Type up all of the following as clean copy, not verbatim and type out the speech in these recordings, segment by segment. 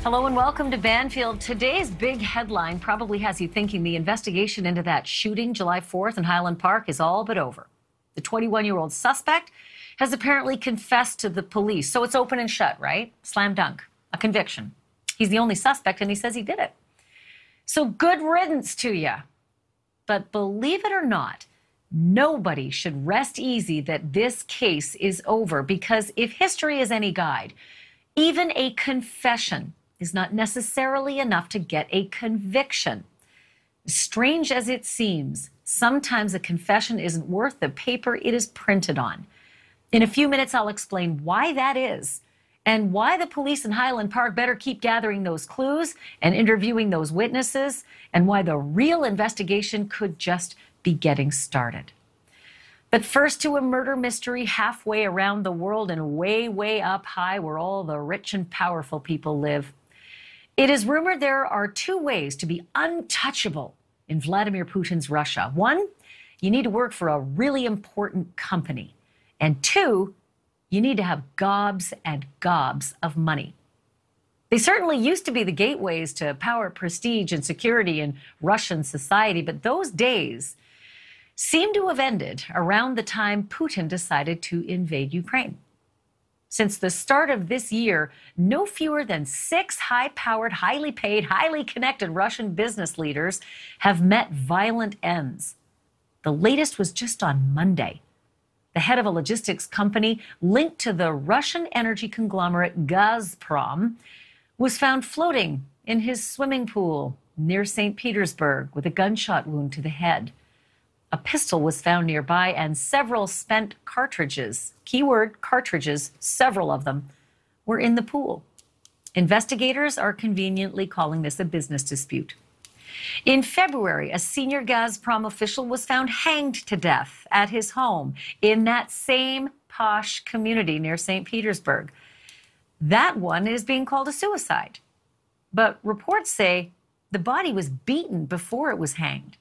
Hello and welcome to Banfield. Today's big headline probably has you thinking the investigation into that shooting July 4th in Highland Park is all but over. The 21-year-old suspect has apparently confessed to the police. So it's open and shut, right? Slam dunk. A conviction. He's the only suspect and he says he did it. So good riddance to you. But believe it or not, nobody should rest easy that this case is over, because if history is any guide, even a confession is not necessarily enough to get a conviction. Strange as it seems, sometimes a confession isn't worth the paper it is printed on. In a few minutes, I'll explain why that is and why the police in Highland Park better keep gathering those clues and interviewing those witnesses, and why the real investigation could just be getting started. But first, to a murder mystery halfway around the world and way, way up high where all the rich and powerful people live. It is rumored there are two ways to be untouchable in Vladimir Putin's Russia. One, you need to work for a really important company. And two, you need to have gobs and gobs of money. They certainly used to be the gateways to power, prestige, and security in Russian society, but those days seem to have ended around the time Putin decided to invade Ukraine. Since the start of this year, no fewer than 6 high-powered, highly paid, highly connected Russian business leaders have met violent ends. The latest was just on Monday. The head of a logistics company linked to the Russian energy conglomerate Gazprom was found floating in his swimming pool near St. Petersburg with a gunshot wound to the head. A pistol was found nearby and several spent cartridges, keyword cartridges, several of them, were in the pool. Investigators are conveniently calling this a business dispute. In February, a senior Gazprom official was found hanged to death at his home in that same posh community near St. Petersburg. That one is being called a suicide. But reports say the body was beaten before it was hanged.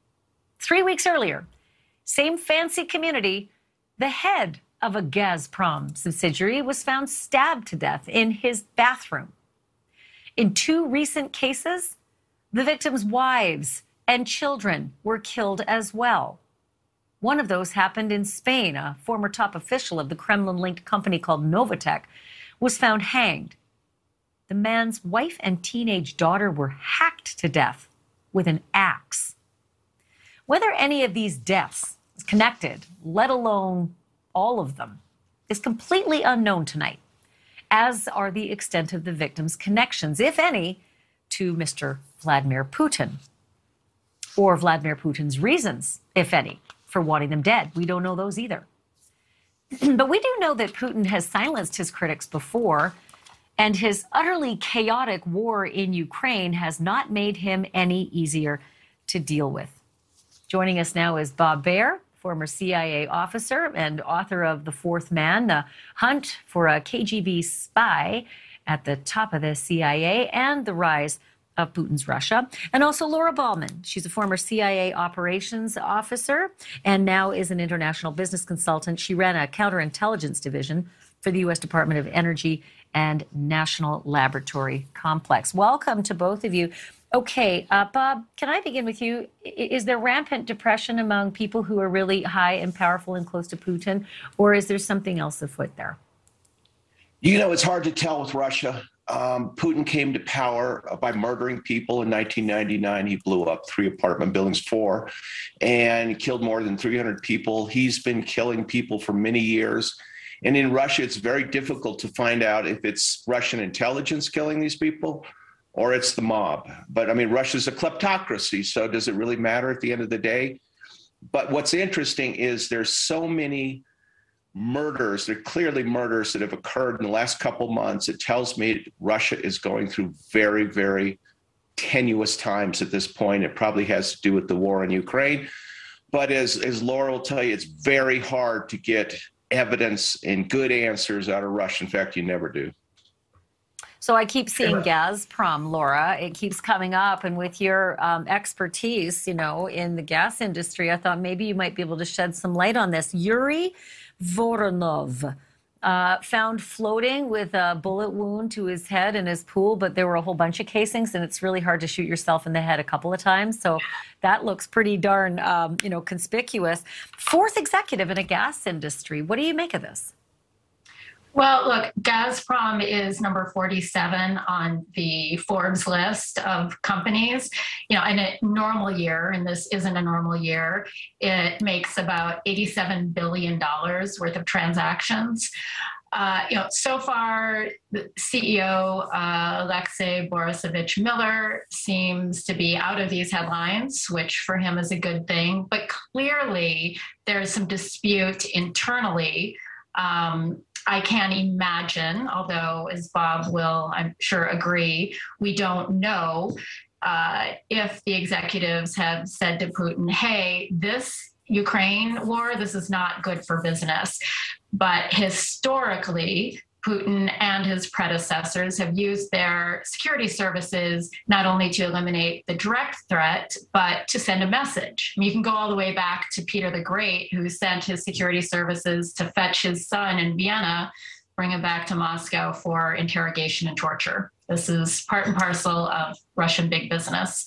3 weeks earlier, same fancy community, the head of a Gazprom subsidiary was found stabbed to death in his bathroom. In 2 recent cases, the victims' wives and children were killed as well. One of those happened in Spain. A former top official of the Kremlin-linked company called Novatek was found hanged. The man's wife and teenage daughter were hacked to death with an axe. Whether any of these deaths is connected, let alone all of them, is completely unknown tonight, as are the extent of the victims' connections, if any, to Mr. Vladimir Putin, or Vladimir Putin's reasons, if any, for wanting them dead. We don't know those either. But we do know that Putin has silenced his critics before, and his utterly chaotic war in Ukraine has not made him any easier to deal with. Joining us now is Bob Baer, former CIA officer and author of The Fourth Man, The Hunt for a KGB Spy at the Top of the CIA and the Rise of Putin's Russia. And also Laura Ballman. She's a former CIA operations officer and now is an international business consultant. She ran a counterintelligence division for the U.S. Department of Energy and National Laboratory Complex. Welcome to both of you. Okay, Bob, can I begin with you? Is there rampant depression among people who are really high and powerful and close to Putin, or is there something else afoot there? You know, it's hard to tell with Russia. Putin came to power by murdering people in 1999. He blew up 3 apartment buildings, 4, and killed more than 300 people. He's been killing people for many years. And in Russia, it's very difficult to find out if it's Russian intelligence killing these people or it's the mob. But I mean, Russia's a kleptocracy, so does it really matter at the end of the day? But what's interesting is there's so many murders, they're clearly murders that have occurred in the last couple months. It tells me Russia is going through very, very tenuous times at this point. It probably has to do with the war in Ukraine. But as Laura will tell you, it's very hard to get evidence and good answers out of Russia. In fact, you never do. So I keep seeing Gazprom, Laura. It keeps coming up. And with your expertise, you know, in the gas industry, I thought maybe you might be able to shed some light on this. Yuri Voronov, found floating with a bullet wound to his head in his pool, but there were a whole bunch of casings, and it's really hard to shoot yourself in the head a couple of times. So that looks pretty darn, conspicuous. Fourth executive in a gas industry. What do you make of this? Well, look, Gazprom is number 47 on the Forbes list of companies. In a normal year, and this isn't a normal year, it makes about $87 billion worth of transactions. So far, the CEO, Alexei Borisovich Miller, seems to be out of these headlines, which for him is a good thing. But clearly, there's some dispute internally. I can't imagine, although as Bob will, I'm sure, agree, we don't know if the executives have said to Putin, hey, this Ukraine war, this is not good for business. But historically, Putin and his predecessors have used their security services not only to eliminate the direct threat, but to send a message. I mean, you can go all the way back to Peter the Great, who sent his security services to fetch his son in Vienna, bring him back to Moscow for interrogation and torture. This is part and parcel of Russian big business.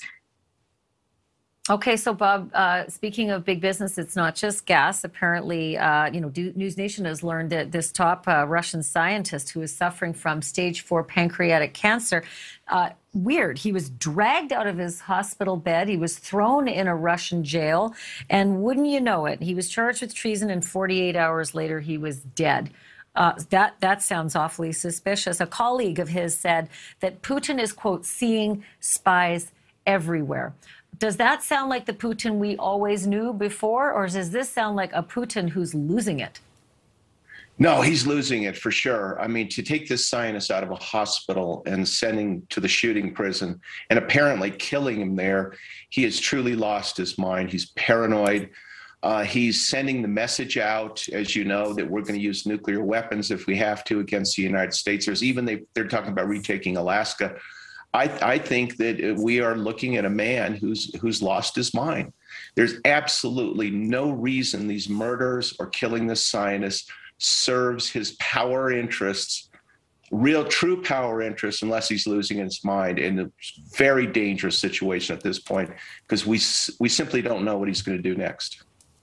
Okay, so Bob, speaking of big business, it's not just gas. Apparently, News Nation has learned that this top Russian scientist who is suffering from stage 4 pancreatic cancer, weird. He was dragged out of his hospital bed. He was thrown in a Russian jail. And wouldn't you know it, he was charged with treason, and 48 hours later, he was dead. That sounds awfully suspicious. A colleague of his said that Putin is, quote, seeing spies everywhere. Does that sound like the Putin we always knew before, or does this sound like a Putin who's losing it? No, he's losing it for sure. I mean, to take this scientist out of a hospital and sending to the shooting prison and apparently killing him there, he has truly lost his mind. He's paranoid. He's sending the message out, as you know, that we're going to use nuclear weapons if we have to against the United States. They're talking about retaking Alaska. I think that we are looking at a man who's lost his mind. There's absolutely no reason these murders or killing this scientist serves his power interests, real true power interests, unless he's losing his mind in a very dangerous situation at this point, because we simply don't know what he's going to do next.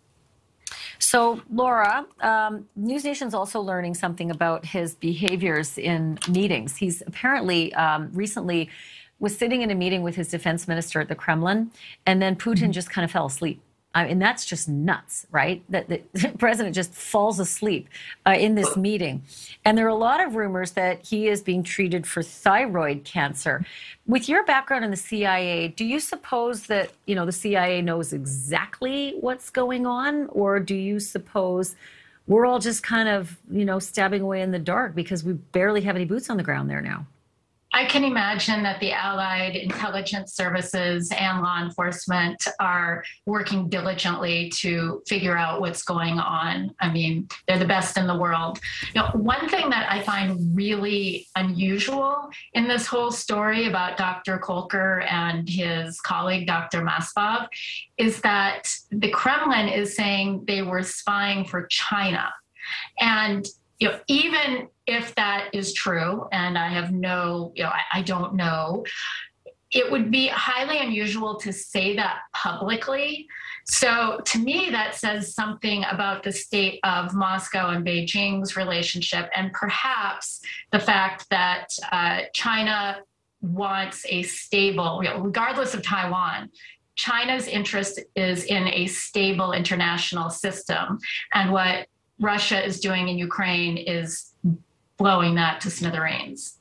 So, Laura, News Nation's also learning something about his behaviors in meetings. He's apparently recently was sitting in a meeting with his defense minister at the Kremlin, and then Putin just kind of fell asleep. I mean, that's just nuts, right? That the president just falls asleep in this meeting. And there are a lot of rumors that he is being treated for thyroid cancer. With your background in the CIA, do you suppose that, the CIA knows exactly what's going on? Or do you suppose we're all just kind of, stabbing away in the dark because we barely have any boots on the ground there now? I can imagine that the Allied intelligence services and law enforcement are working diligently to figure out what's going on. I mean, they're the best in the world. One thing that I find really unusual in this whole story about Dr. Kolker and his colleague, Dr. Maspov, is that the Kremlin is saying they were spying for China. And even if that is true, and I have I don't know, it would be highly unusual to say that publicly. So to me, that says something about the state of Moscow and Beijing's relationship, and perhaps the fact that China wants a stable, regardless of Taiwan, China's interest is in a stable international system. And what Russia is doing in Ukraine is blowing that to smithereens.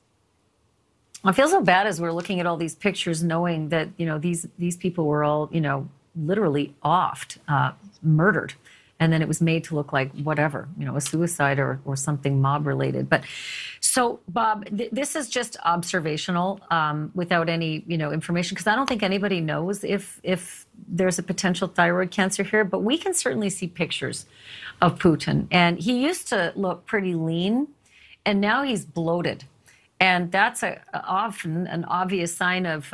I feel so bad as we're looking at all these pictures, knowing that, these people were all, literally offed, murdered. And then it was made to look like whatever, a suicide or something mob related. But so, Bob, this is just observational without any, information, because I don't think anybody knows if there's a potential thyroid cancer here. But we can certainly see pictures of Putin. And he used to look pretty lean, and now he's bloated. And that's often an obvious sign of,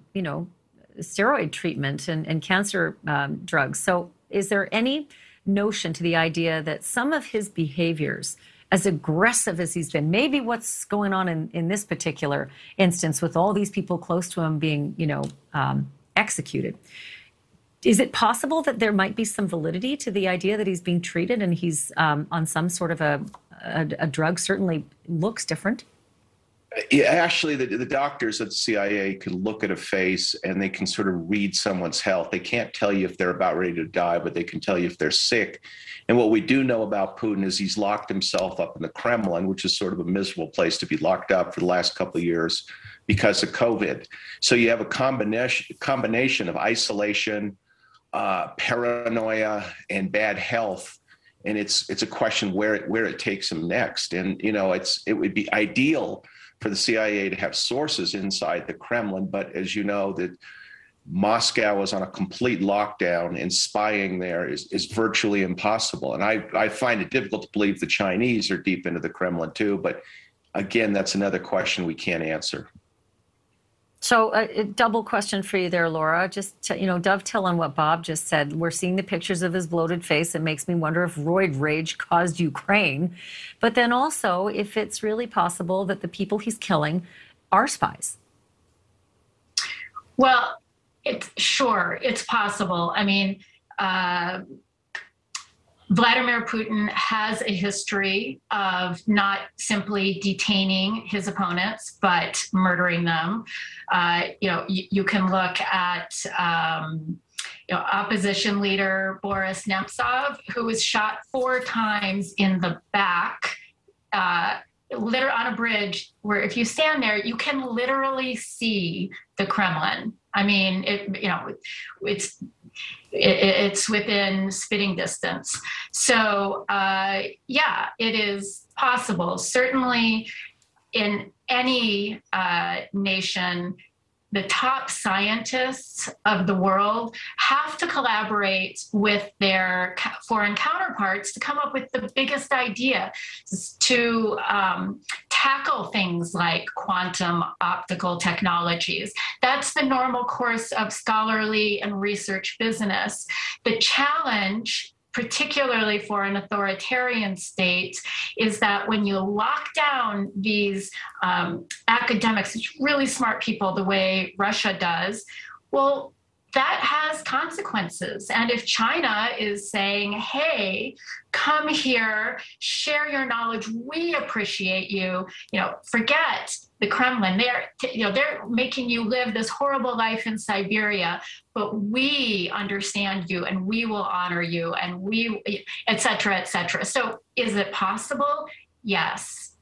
steroid treatment and cancer drugs. So is there any notion to the idea that some of his behaviors as aggressive as he's been, maybe what's going on in this particular instance with all these people close to him being, executed. Is it possible that there might be some validity to the idea that he's being treated and he's on some sort of a drug? Certainly looks different. Yeah, actually, the doctors at the CIA can look at a face and they can sort of read someone's health. They can't tell you if they're about ready to die, but they can tell you if they're sick. And what we do know about Putin is he's locked himself up in the Kremlin, which is sort of a miserable place to be locked up for the last couple of years because of COVID. So you have a combination of isolation, paranoia, and bad health. And it's a question where it takes him next. And, it would be ideal for the CIA to have sources inside the Kremlin. But as you know, that Moscow is on a complete lockdown and spying there is virtually impossible. And I find it difficult to believe the Chinese are deep into the Kremlin too. But again, that's another question we can't answer. So a double question for you there, Laura. Just to, dovetail on what Bob just said. We're seeing the pictures of his bloated face. It makes me wonder if roid rage caused Ukraine. But then also if it's really possible that the people he's killing are spies. Well, it's possible. I mean, Vladimir Putin has a history of not simply detaining his opponents, but murdering them. You can look at opposition leader Boris Nemtsov, who was shot 4 times in the back, literally on a bridge where if you stand there, you can literally see the Kremlin. I mean, it's within spitting distance. So, it is possible. Certainly in any nation, the top scientists of the world have to collaborate with their foreign counterparts to come up with the biggest idea to tackle things like quantum optical technologies. That's the normal course of scholarly and research business. The challenge, particularly for an authoritarian state, is that when you lock down these academics, really smart people, the way Russia does, well, that has consequences. And if China is saying, hey, come here, share your knowledge, we appreciate you, forget the Kremlin. They're making you live this horrible life in Siberia, but we understand you and we will honor you and we, et cetera, et cetera. So is it possible? Yes.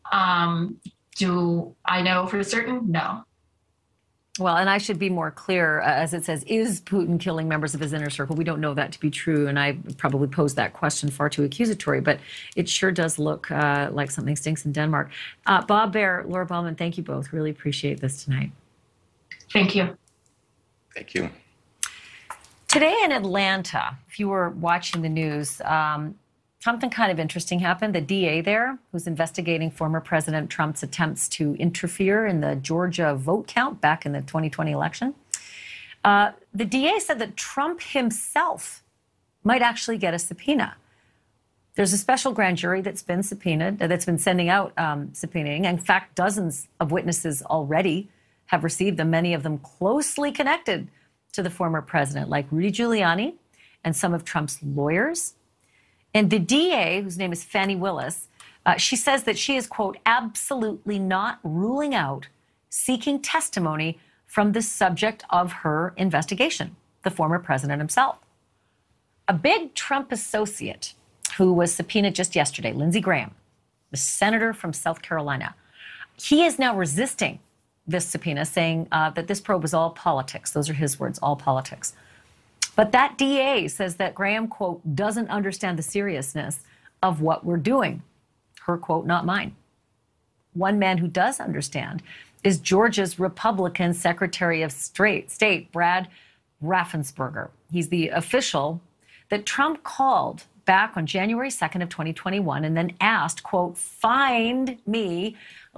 Do I know for certain? No. Well, and I should be more clear, as it says, is Putin killing members of his inner circle? We don't know that to be true, and I probably posed that question far too accusatory, but it sure does look like something stinks in Denmark. Bob Baer, Laura Bellman, thank you both. Really appreciate this tonight. Thank you. Thank you. Today in Atlanta, if you were watching the news, something kind of interesting happened. The DA there, who's investigating former President Trump's attempts to interfere in the Georgia vote count back in the 2020 election, the DA said that Trump himself might actually get a subpoena. There's a special grand jury that's been subpoenaed, that's been sending out subpoenaing. In fact, dozens of witnesses already have received them, many of them closely connected to the former president, like Rudy Giuliani and some of Trump's lawyers. And the DA, whose name is Fannie Willis, she says that she is, quote, absolutely not ruling out seeking testimony from the subject of her investigation, the former president himself. A big Trump associate who was subpoenaed just yesterday, Lindsey Graham, the senator from South Carolina, he is now resisting this subpoena, saying that this probe was all politics. Those are his words, all politics. But that DA says that Graham, quote, doesn't understand the seriousness of what we're doing. Her quote, not mine. One man who does understand is Georgia's Republican Secretary of State, Brad Raffensperger. He's the official that Trump called back on January 2nd of 2021 and then asked, quote, find me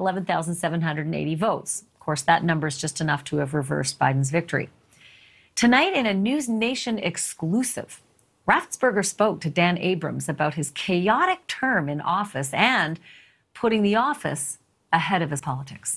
11,780 votes. Of course, that number is just enough to have reversed Biden's victory. Tonight, in a News Nation exclusive, Raffensperger spoke to Dan Abrams about his chaotic term in office and putting the office ahead of his politics.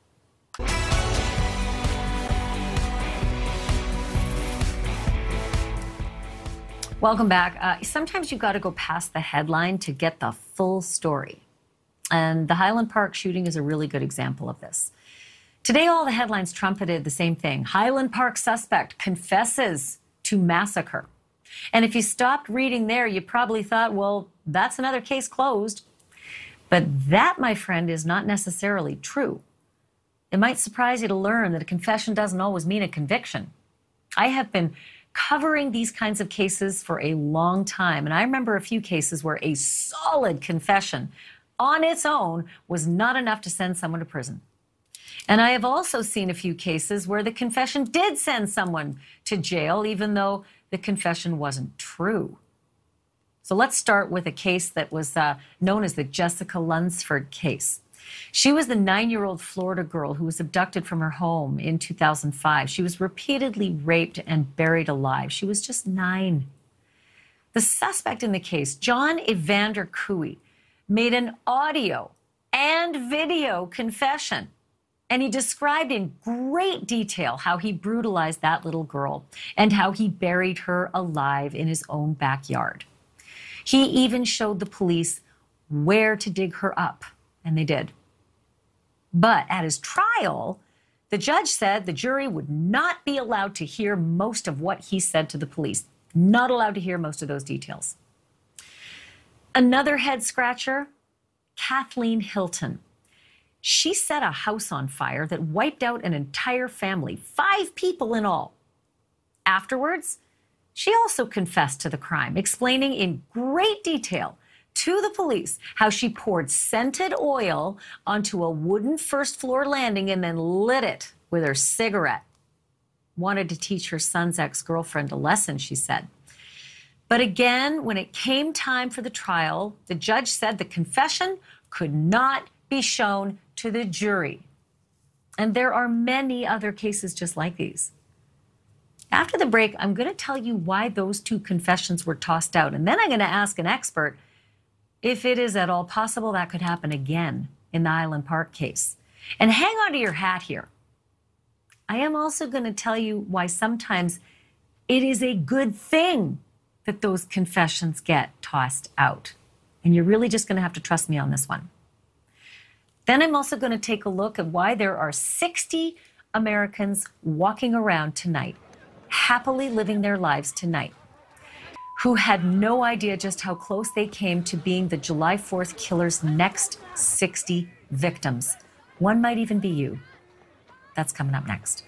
Welcome back. Sometimes you've got to go past the headline to get the full story. And the Highland Park shooting is a really good example of this. Today, all the headlines trumpeted the same thing. Highland Park suspect confesses to massacre. And if you stopped reading there, you probably thought, well, that's another case closed. But that, my friend, is not necessarily true. It might surprise you to learn that a confession doesn't always mean a conviction. I have been covering these kinds of cases for a long time, and I remember a few cases where a solid confession on its own was not enough to send someone to prison. And I have also seen a few cases where the confession did send someone to jail, even though the confession wasn't true. So let's start with a case that was known as the Jessica Lunsford case. She was the 9-year-old Florida girl who was abducted from her home in 2005. She was repeatedly raped and buried alive. She was just 9. The suspect in the case, John Evander Cooey, made an audio and video confession. And he described in great detail how he brutalized that little girl and how he buried her alive in his own backyard. He even showed the police where to dig her up, and they did. But at his trial, the judge said the jury would not be allowed to hear most of what he said to the police. Not allowed to hear most of those details. Another head scratcher, Kathleen Hilton. She set a house on fire that wiped out an entire family, 5 people in all. Afterwards, she also confessed to the crime, explaining in great detail to the police how she poured scented oil onto a wooden first-floor landing and then lit it with her cigarette. Wanted to teach her son's ex-girlfriend a lesson, she said. But again, when it came time for the trial, the judge said the confession could not be shown to the jury. And there are many other cases just like these. After the break, I'm going to tell you why those 2 confessions were tossed out. And then I'm going to ask an expert if it is at all possible that could happen again in the Highland Park case. And hang on to your hat here. I am also going to tell you why sometimes it is a good thing that those confessions get tossed out. And you're really just going to have to trust me on this one. Then I'm also going to take a look at why there are 60 Americans walking around tonight, happily living their lives tonight, who had no idea just how close they came to being the July 4th killer's next 60 victims. One might even be you. That's coming up next.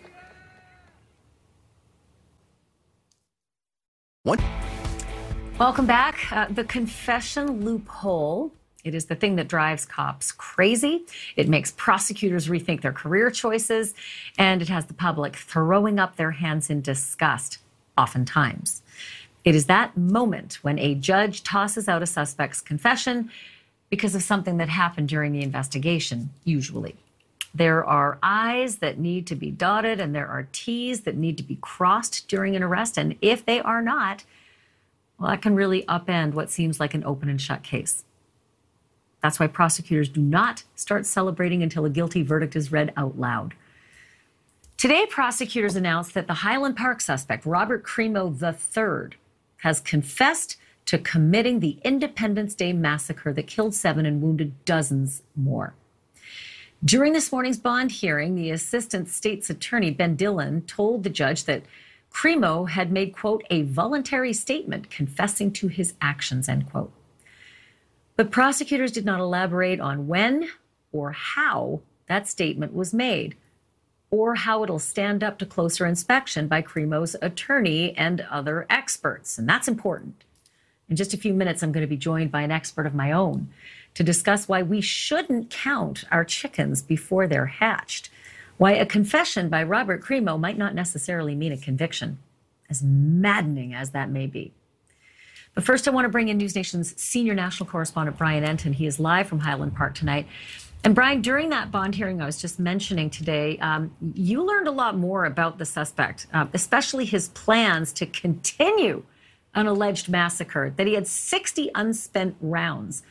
What? Welcome back. The confession loophole. It is the thing that drives cops crazy. It makes prosecutors rethink their career choices, and it has the public throwing up their hands in disgust, oftentimes. It is that moment when a judge tosses out a suspect's confession because of something that happened during the investigation, usually. There are I's that need to be dotted, and there are T's that need to be crossed during an arrest, and if they are not, well, that can really upend what seems like an open and shut case. That's why prosecutors do not start celebrating until a guilty verdict is read out loud. Today, prosecutors announced that the Highland Park suspect, Robert Crimo III, has confessed to committing the Independence Day massacre that killed 7 and wounded dozens more. During this morning's bond hearing, the Assistant State's Attorney, Ben Dillon, told the judge that Crimo had made, quote, a voluntary statement confessing to his actions, end quote. But prosecutors did not elaborate on when or how that statement was made, or how it'll stand up to closer inspection by Crimo's attorney and other experts. And that's important. In just a few minutes, I'm going to be joined by an expert of my own to discuss why we shouldn't count our chickens before they're hatched, why a confession by Robert Crimo might not necessarily mean a conviction, as maddening as that may be. But first, I want to bring in News Nation's senior national correspondent, Brian Entin. He is live from Highland Park tonight. And Brian, during that bond hearing I was just mentioning today, you learned a lot more about the suspect, especially his plans to continue an alleged massacre, that he had 60 unspent rounds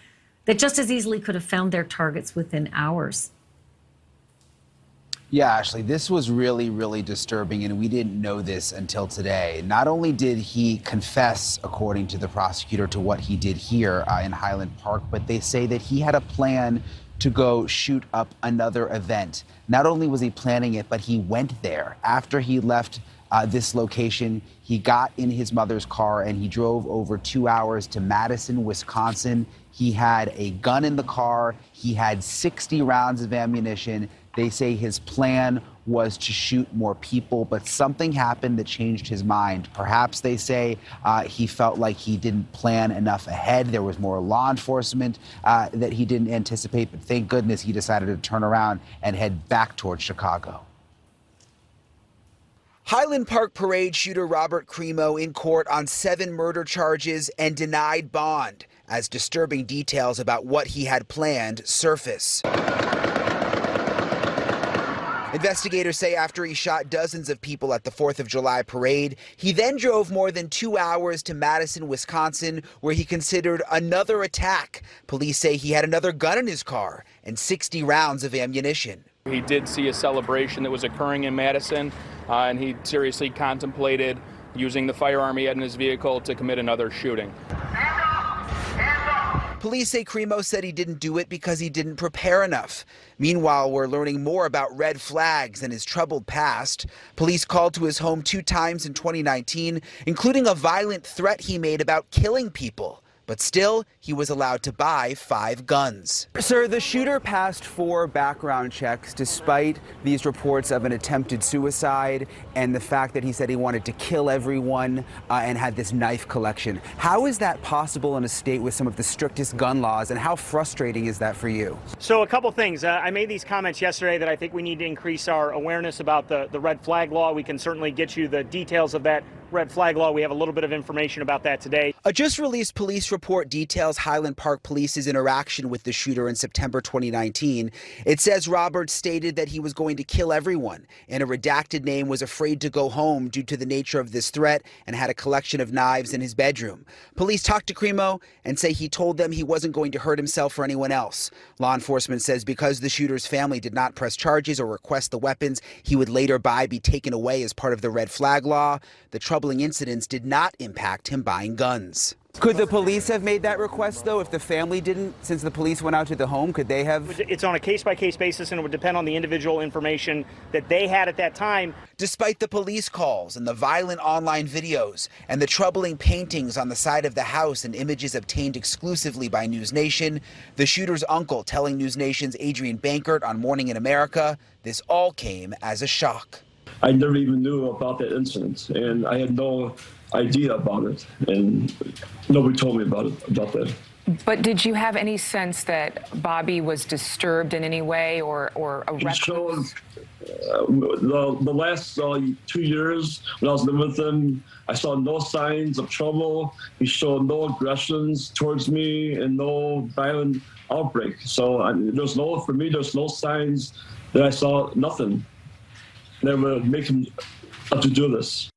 that just as easily could have found their targets within hours. Yeah, Ashley, this was really, really disturbing, and we didn't know this until today. Not only did he confess, according to the prosecutor, to what he did here in Highland Park, but they say that he had a plan to go shoot up another event. Not only was he planning it, but he went there. After he left this location, he got in his mother's car and he drove over 2 hours to Madison, Wisconsin. He had a gun in the car. He had 60 rounds of ammunition. They say his plan was to shoot more people, but something happened that changed his mind. Perhaps they say he felt like he didn't plan enough ahead. There was more law enforcement that he didn't anticipate, but thank goodness he decided to turn around and head back towards Chicago. Highland Park Parade shooter Robert Crimo in court on 7 murder charges and denied bond as disturbing details about what he had planned surface. Investigators say after he shot dozens of people at the 4th of July parade, he then drove more than 2 hours to Madison, Wisconsin, where he considered another attack. Police say he had another gun in his car and 60 rounds of ammunition. He did see a celebration that was occurring in Madison, and he seriously contemplated using the firearm he had in his vehicle to commit another shooting. Police say Crimo said he didn't do it because he didn't prepare enough. Meanwhile, we're learning more about red flags and his troubled past. Police called to his home 2 times in 2019, including a violent threat he made about killing people. But still, he was allowed to buy 5 guns. Sir, the shooter passed 4 background checks despite these reports of an attempted suicide and the fact that he said he wanted to kill everyone and had this knife collection. How is that possible in a state with some of the strictest gun laws, and how frustrating is that for you? So a couple things. I made these comments yesterday that I think we need to increase our awareness about the red flag law. We can certainly get you the details of that red flag law. We have a little bit of information about that today. A just-released police report details Highland Park Police's interaction with the shooter in September 2019. It says Roberts stated that he was going to kill everyone, and a redacted name was afraid to go home due to the nature of this threat and had a collection of knives in his bedroom. Police talked to Crimo and say he told them he wasn't going to hurt himself or anyone else. Law enforcement says because the shooter's family did not press charges or request the weapons he would later buy be taken away as part of the red flag law, the troubling incidents did not impact him buying guns. Could the police have made that request, though, if the family didn't? Since the police went out to the home, could they have? It's on a case-by-case basis, and it would depend on the individual information that they had at that time. Despite the police calls and the violent online videos and the troubling paintings on the side of the house and images obtained exclusively by News Nation, the shooter's uncle telling News Nation's Adrian Bankert on Morning in America, this all came as a shock. I never even knew about that incident, and I had no idea about it, and nobody told me about that. But did you have any sense that Bobby was disturbed in any way or a He showed the last 2 years when I was living with him, I saw no signs of trouble. He showed no aggressions towards me and no violent outbreak. So there's no signs that I saw, nothing that would make him have to do this.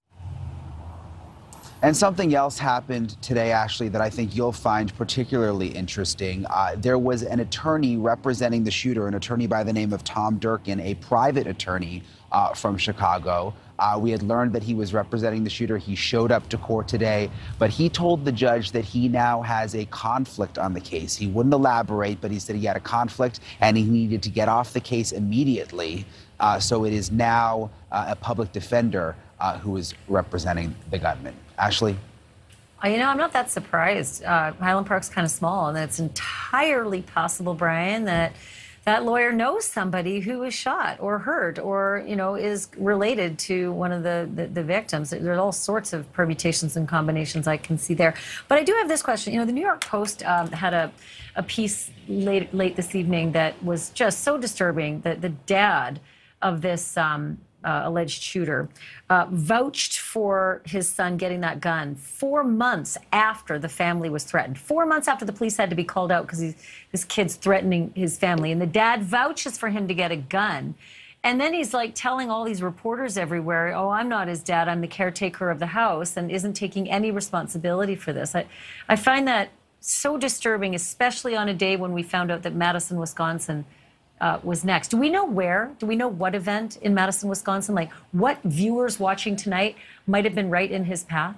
And something else happened today, Ashley, that I think you'll find particularly interesting. There was an attorney representing the shooter, an attorney by the name of Tom Durkin, a private attorney from Chicago. We had learned that he was representing the shooter. He showed up to court today, but he told the judge that he now has a conflict on the case. He wouldn't elaborate, but he said he had a conflict and he needed to get off the case immediately. So it is now a public defender who is representing the gunman. Ashley? You know, I'm not that surprised. Highland Park's kind of small, and it's entirely possible, Brian, that that lawyer knows somebody who was shot or hurt or, you know, is related to one of the victims. There's all sorts of permutations and combinations I can see there. But I do have this question. You know, the New York Post had a piece late this evening that was just so disturbing that the dad of this alleged shooter vouched for his son getting that gun 4 months after the family was threatened. 4 months after the police had to be called out because this kid's threatening his family. And the dad vouches for him to get a gun. And then he's like telling all these reporters everywhere, oh, I'm not his dad, I'm the caretaker of the house, and isn't taking any responsibility for this. I find that so disturbing, especially on a day when we found out that Madison, Wisconsin was next. Do we know where? Do we know what event in Madison, Wisconsin? Like, what viewers watching tonight might have been right in his path?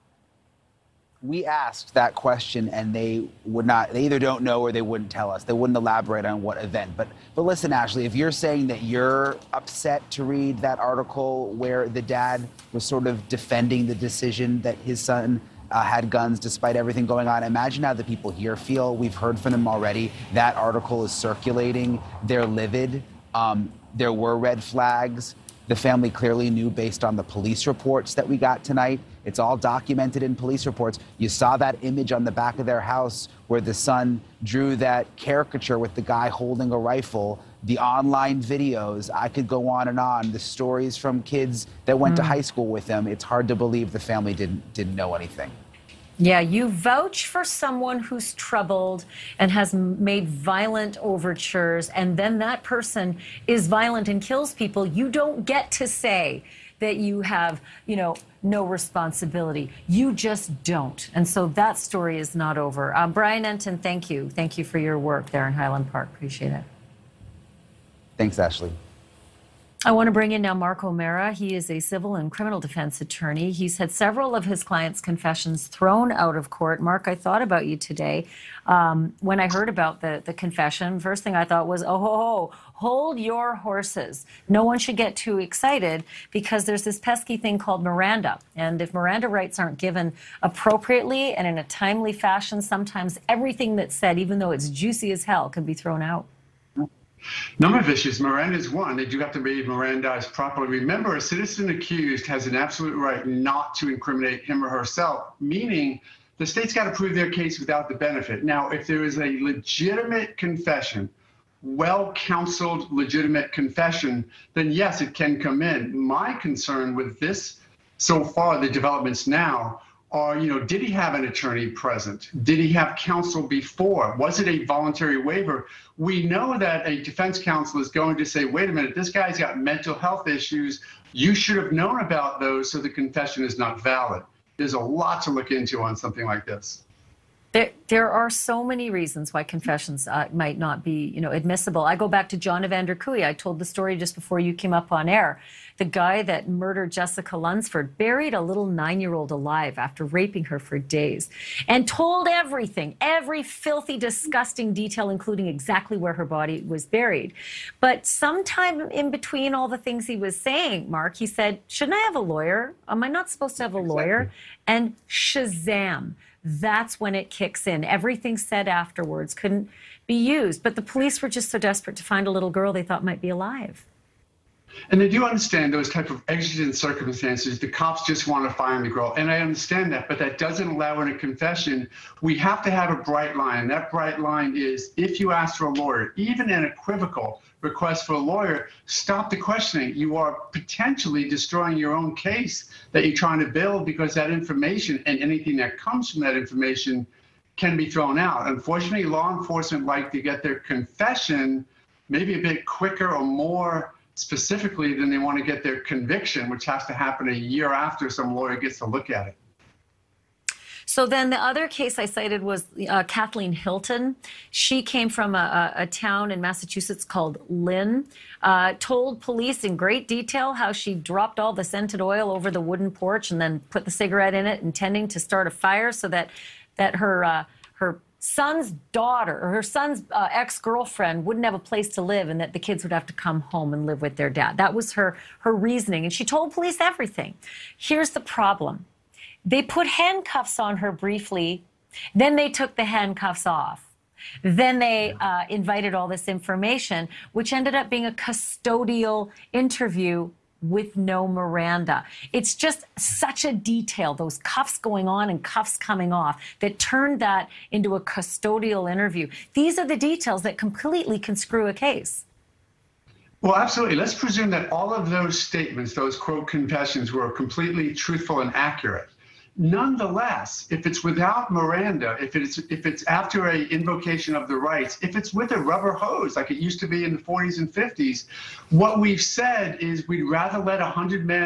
We asked that question, and they would not. They either don't know or they wouldn't tell us. They wouldn't elaborate on what event. But listen, Ashley, if you're saying that you're upset to read that article where the dad was sort of defending the decision that his son had guns despite everything going on, imagine how the people here feel. We've heard from them already. That article is circulating. They're livid. There were red flags. The family clearly knew based on the police reports that we got tonight. It's all documented in police reports. You saw that image on the back of their house where the son drew that caricature with the guy holding a rifle. The online videos, I could go on and on. The stories from kids that went to high school with them. It's hard to believe the family didn't know anything. Yeah, you vouch for someone who's troubled and has made violent overtures, and then that person is violent and kills people. You don't get to say that you have, no responsibility. You just don't. And so that story is not over. Brian Entin, thank you. Thank you for your work there in Highland Park. Appreciate it. Thanks, Ashley. I want to bring in now Mark O'Mara. He is a civil and criminal defense attorney. He's had several of his clients' confessions thrown out of court. Mark, I thought about you today. When I heard about the confession, first thing I thought was, hold your horses. No one should get too excited because there's this pesky thing called Miranda. And if Miranda rights aren't given appropriately and in a timely fashion, sometimes everything that's said, even though it's juicy as hell, can be thrown out. Number of issues. Miranda is one. They do have to be Mirandized properly. Remember, a citizen accused has an absolute right not to incriminate him or herself, meaning the state's got to prove their case without the benefit. Now, if there is a legitimate confession, well-counseled, legitimate confession, then yes, it can come in. My concern with this, so far, the developments now, are, did he have an attorney present? Did he have counsel before? Was it a voluntary waiver? We know that a defense counsel is going to say, wait a minute, this guy's got mental health issues. You should have known about those, so the confession is not valid. There's a lot to look into on something like this. There are so many reasons why confessions might not be, admissible. I go back to John Evander Cooey. I told the story just before you came up on air. The guy that murdered Jessica Lunsford buried a little 9-year-old alive after raping her for days and told everything, every filthy, disgusting detail, including exactly where her body was buried. But sometime in between all the things he was saying, Mark, he said, shouldn't I have a lawyer? Am I not supposed to have a lawyer? And shazam. That's when it kicks in. Everything said afterwards couldn't be used. But the police were just so desperate to find a little girl they thought might be alive. And they do understand those type of exigent circumstances. The cops just want to find the girl. And I understand that, but that doesn't allow in a confession. We have to have a bright line. And that bright line is if you ask for a lawyer, even an equivocal request for a lawyer, stop the questioning. You are potentially destroying your own case that you're trying to build because that information and anything that comes from that information can be thrown out. Unfortunately, law enforcement like to get their confession maybe a bit quicker or more specifically than they want to get their conviction, which has to happen a year after some lawyer gets to look at it. So then the other case I cited was Kathleen Hilton. She came from a town in Massachusetts called Lynn, told police in great detail how she dropped all the scented oil over the wooden porch and then put the cigarette in it, intending to start a fire so that her son's daughter or her son's ex-girlfriend wouldn't have a place to live and that the kids would have to come home and live with their dad. That was her reasoning. And she told police everything. Here's the problem. They put handcuffs on her briefly. Then they took the handcuffs off. Then they invited all this information, which ended up being a custodial interview with no Miranda. It's just such a detail, those cuffs going on and cuffs coming off, that turned that into a custodial interview. These are the details that completely can screw a case. Well, absolutely. Let's presume that all of those statements, those quote confessions, were completely truthful and accurate. Nonetheless, if it's without Miranda, if it's after a invocation of the rights, if it's with a rubber hose like it used to be in the 40s and 50s, what we've said is we'd rather let 100 men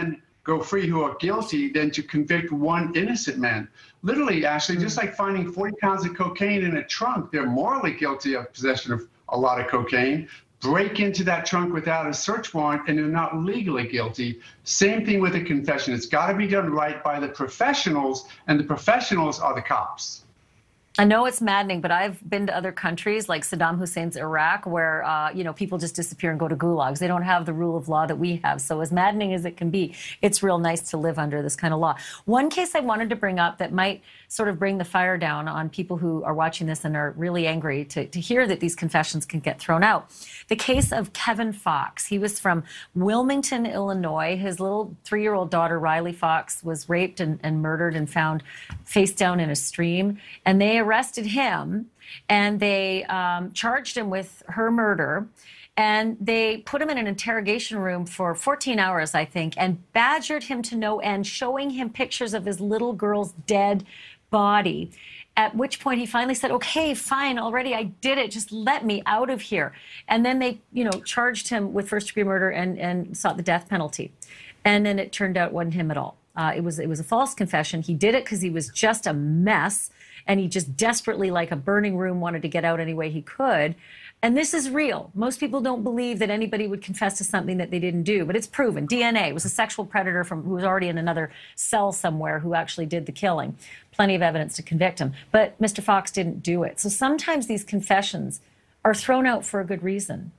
go free who are guilty than to convict one innocent man. Literally, Ashley, just like finding 40 pounds of cocaine in a trunk, they're morally guilty of possession of a lot of cocaine. Break into that trunk without a search warrant and they're not legally guilty. Same thing with a confession. It's got to be done right by the professionals, and the professionals are the cops. I know it's maddening, but I've been to other countries like Saddam Hussein's Iraq where, people just disappear and go to gulags. They don't have the rule of law that we have. So as maddening as it can be, it's real nice to live under this kind of law. One case I wanted to bring up that might sort of bring the fire down on people who are watching this and are really angry to hear that these confessions can get thrown out. The case of Kevin Fox. He was from Wilmington, Illinois. His little 3-year-old daughter, Riley Fox, was raped and murdered and found face down in a stream. And they arrested him and they charged him with her murder. And they put him in an interrogation room for 14 hours, I think, and badgered him to no end, showing him pictures of his little girl's dead body. At which point he finally said, okay, fine, already I did it. Just let me out of here. And then they, charged him with first-degree murder and sought the death penalty. And then it turned out it wasn't him at all. It was a false confession. He did it because he was just a mess. And he just desperately, like a burning room, wanted to get out any way he could. And this is real. Most people don't believe that anybody would confess to something that they didn't do, but it's proven. DNA. It was a sexual predator who was already in another cell somewhere who actually did the killing. Plenty of evidence to convict him. But Mr. Fox didn't do it. So sometimes these confessions are thrown out for a good reason.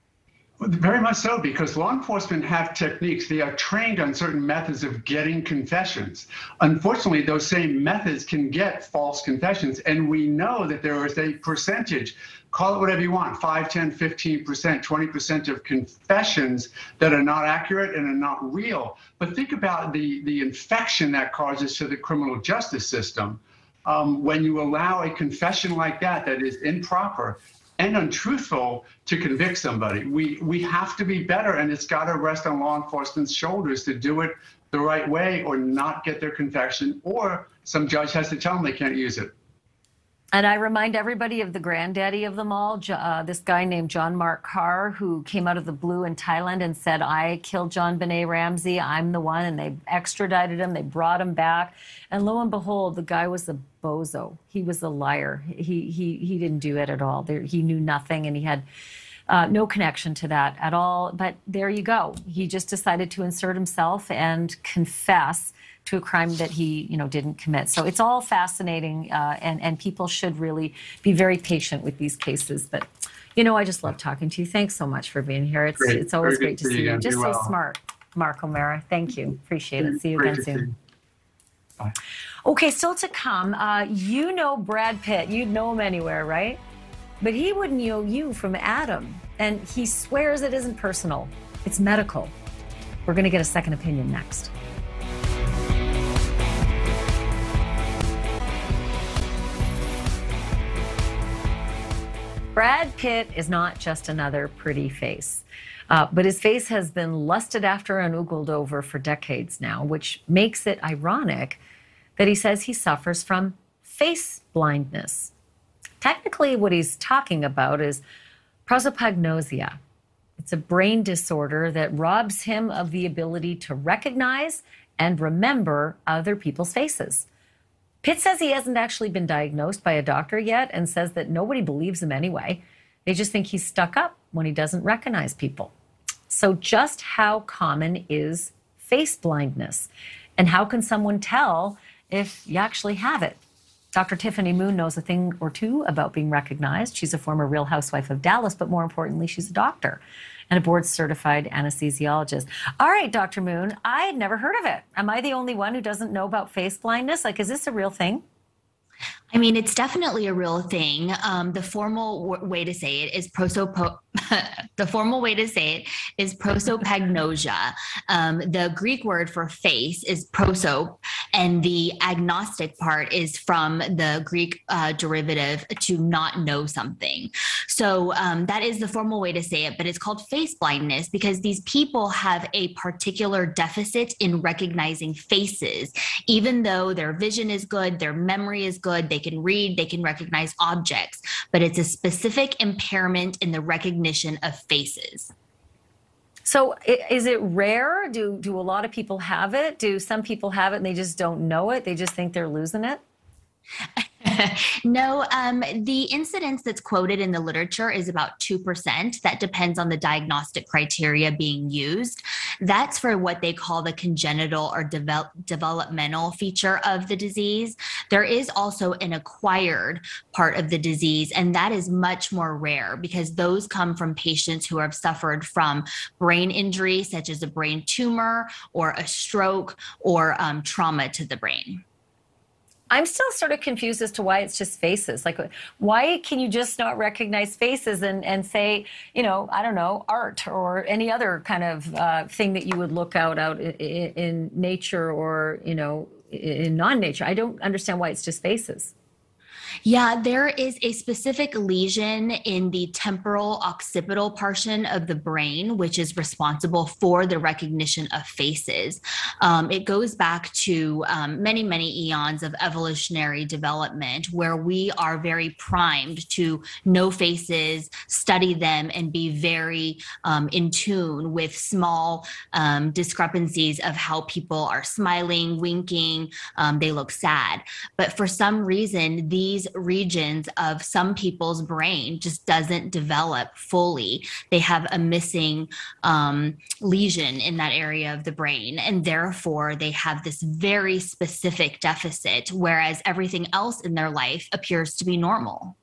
Very much so, because law enforcement have techniques. They are trained on certain methods of getting confessions. Unfortunately, those same methods can get false confessions. And we know that there is a percentage, call it whatever you want, 5, 10, 15%, 20% of confessions that are not accurate and are not real. But think about the infection that causes to the criminal justice system when you allow a confession like that is improper and untruthful to convict somebody. We have to be better, and it's got to rest on law enforcement's shoulders to do it the right way or not get their confession, or some judge has to tell them they can't use it. And I remind everybody of the granddaddy of them all, this guy named John Mark Carr, who came out of the blue in Thailand and said, I killed John Benet Ramsey, I'm the one, and they extradited him, they brought him back. And lo and behold, the guy was a bozo. He was a liar. He didn't do it at all. He knew nothing, and he had no connection to that at all. But there you go. He just decided to insert himself and confess to a crime that he, didn't commit. So it's all fascinating, and people should really be very patient with these cases. But, I just love talking to you. Thanks so much for being here. It's always great to see you. Just so smart, Mark O'Mara. Thank you. Appreciate it. See you again soon. Bye. Okay, still to come. Brad Pitt. You'd know him anywhere, right? But he wouldn't know you from Adam. And he swears it isn't personal. It's medical. We're going to get a second opinion next. Brad Pitt is not just another pretty face, but his face has been lusted after and oogled over for decades now, which makes it ironic that he says he suffers from face blindness. Technically, what he's talking about is prosopagnosia. It's a brain disorder that robs him of the ability to recognize and remember other people's faces. Pitt says he hasn't actually been diagnosed by a doctor yet and says that nobody believes him anyway. They just think he's stuck up when he doesn't recognize people. So just how common is face blindness? And how can someone tell if you actually have it? Dr. Tiffany Moon knows a thing or two about being recognized. She's a former Real Housewife of Dallas, but more importantly, she's a doctor and a board-certified anesthesiologist. All right, Dr. Moon, I had never heard of it. Am I the only one who doesn't know about face blindness? Is this a real thing? I mean, it's definitely a real thing. The formal way to say it is prosopagnosia. The Greek word for face is prosop, and the agnostic part is from the Greek derivative to not know something. So that is the formal way to say it, but it's called face blindness because these people have a particular deficit in recognizing faces. Even though their vision is good, their memory is good, they can read, they can recognize objects, but it's a specific impairment in the recognition of faces. So is it rare? Do a lot of people have it? Do some people have it and they just don't know it? They just think they're losing it? No, the incidence that's quoted in the literature is about 2%. That depends on the diagnostic criteria being used. That's for what they call the congenital or developmental feature of the disease. There is also an acquired part of the disease, and that is much more rare because those come from patients who have suffered from brain injury, such as a brain tumor or a stroke or trauma to the brain. I'm still sort of confused as to why it's just faces. Like, why can you just not recognize faces and say, you know, I don't know, art or any other kind of thing that you would look out in nature or, you know, in non-nature? I don't understand why it's just faces. Yeah, there is a specific lesion in the temporal occipital portion of the brain, which is responsible for the recognition of faces. It goes back to many, many eons of evolutionary development where we are very primed to know faces, study them, and be very in tune with small discrepancies of how people are smiling, winking, they look sad. But for some reason, these regions of some people's brain just doesn't develop fully. They have a missing lesion in that area of the brain, and therefore they have this very specific deficit, whereas everything else in their life appears to be normal.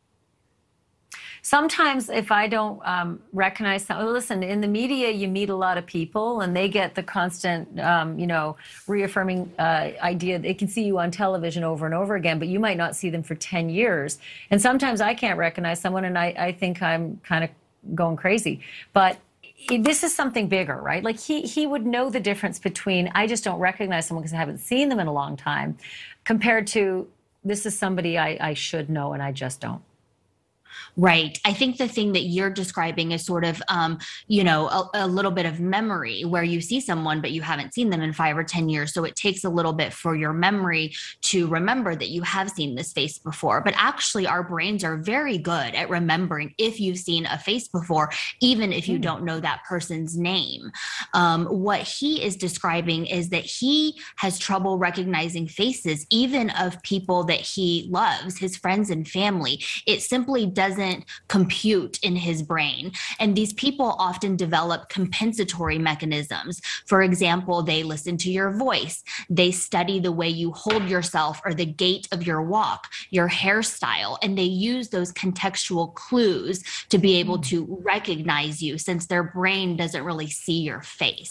Sometimes if I don't recognize something, listen, in the media, you meet a lot of people and they get the constant, you know, reaffirming idea. They can see you on television over and over again, but you might not see them for 10 years. And sometimes I can't recognize someone and I think I'm kind of going crazy. But this is something bigger, right? Like he would know the difference between I just don't recognize someone because I haven't seen them in a long time compared to this is somebody I should know and I just don't. Right. I think the thing that you're describing is sort of, you know, a little bit of memory where you see someone, but you haven't seen them in 5 or 10 years. So it takes a little bit for your memory to remember that you have seen this face before. But actually, our brains are very good at remembering if you've seen a face before, even if you don't know that person's name. What he is describing is that he has trouble recognizing faces, even of people that he loves, his friends and family. It simply doesn't compute in his brain. And these people often develop compensatory mechanisms. For example, they listen to your voice. They study the way you hold yourself or the gait of your walk, your hairstyle, and they use those contextual clues to be able to recognize you since their brain doesn't really see your face.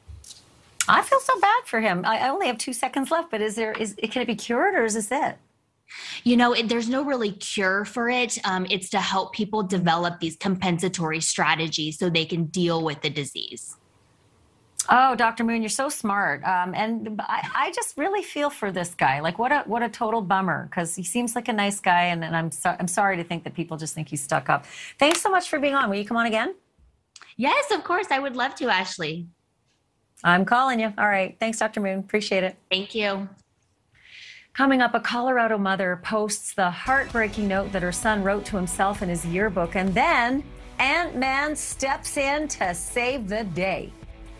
I feel so bad for him. I only have 2 seconds left, but can it be cured or is this it? You know, there's no really cure for it. It's to help people develop these compensatory strategies so they can deal with the disease. Oh, Dr. Moon, you're so smart. And I just really feel for this guy. Like, what a total bummer, because he seems like a nice guy, and I'm sorry to think that people just think he's stuck up. Thanks so much for being on. Will you come on again? Yes, of course. I would love to, Ashley. I'm calling you. All right. Thanks, Dr. Moon. Appreciate it. Thank you. Coming up, a Colorado mother posts the heartbreaking note that her son wrote to himself in his yearbook, and then Ant-Man steps in to save the day.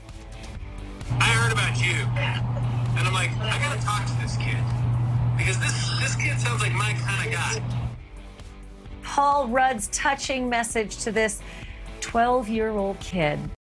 I heard about you, and I'm like, I gotta talk to this kid, because this kid sounds like my kind of guy. Paul Rudd's touching message to this 12-year-old kid.